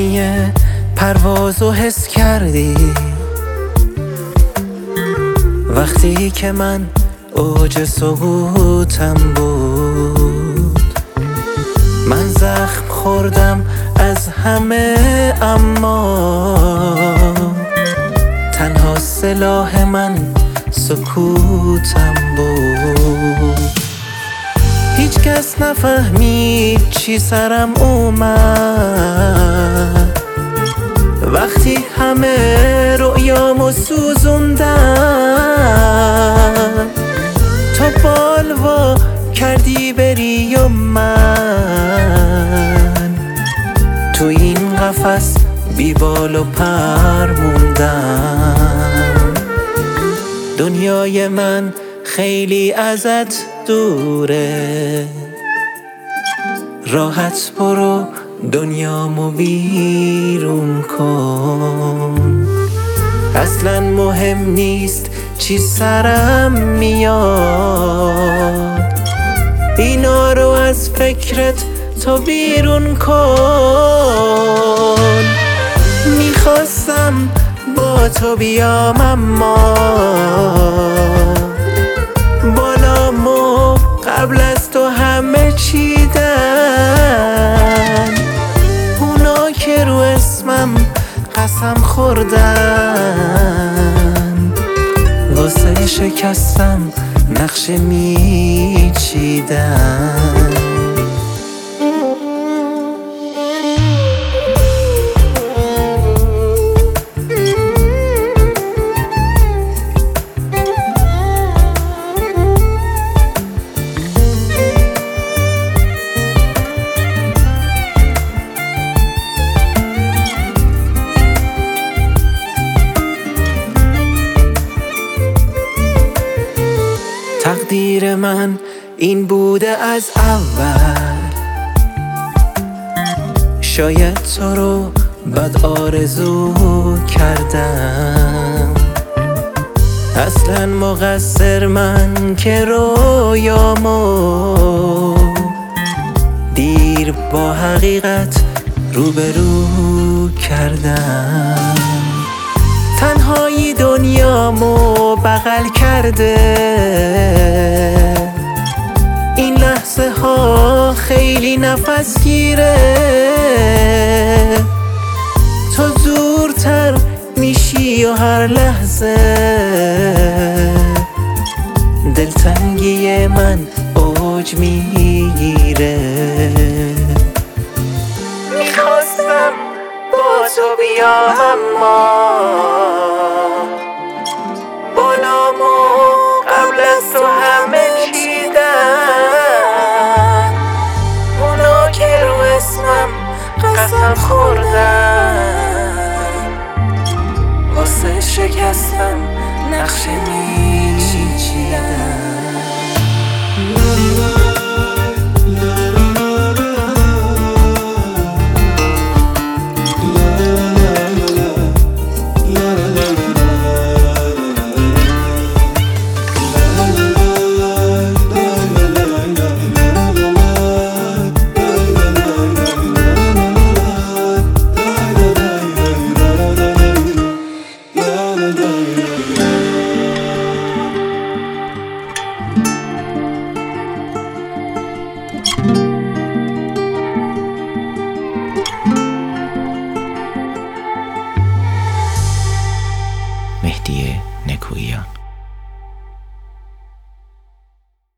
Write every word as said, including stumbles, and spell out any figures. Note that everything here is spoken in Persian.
معنی پرواز و حس کردی وقتی که من اوج سقوطم بود. من زخم خوردم از همه اما تنها سلاح من سکوتم بود. هیچ کس نفهمید چی سرم اومد وقتی همه رؤیامو سوزوندم. تو بالوا کردی بری و من تو این قفس بی بال و پر موندم. دنیای من خیلی ازت دوره، راحت برو دنیامو بیرون کن. اصلا مهم نیست چی سرم میاد، اینا رو از فکرت تو بیرون کن. میخواستم با تو بیام اما بالامو قبل از تو همه چیدن. اونا که رو اسمم قسم خوردن واسه شکستم نقشه میچیدن. تقدیر من این بوده از اول، شاید تو رو بد آرزو کردم. اصلا مقصر من که رویامو دیر با حقیقت روبرو کردم. تنهایی دنیامو بغل کرده، این لحظه ها خیلی نفس گیره. تو دورتر میشی و هر لحظه دلتنگی من اوج میگیره. میخواستم با تو بیام اما بالامو قبل از تو همه چیدن. اونا که رو اسمم قسم خوردن واسه شکستم نقشه میچیدن. La la la la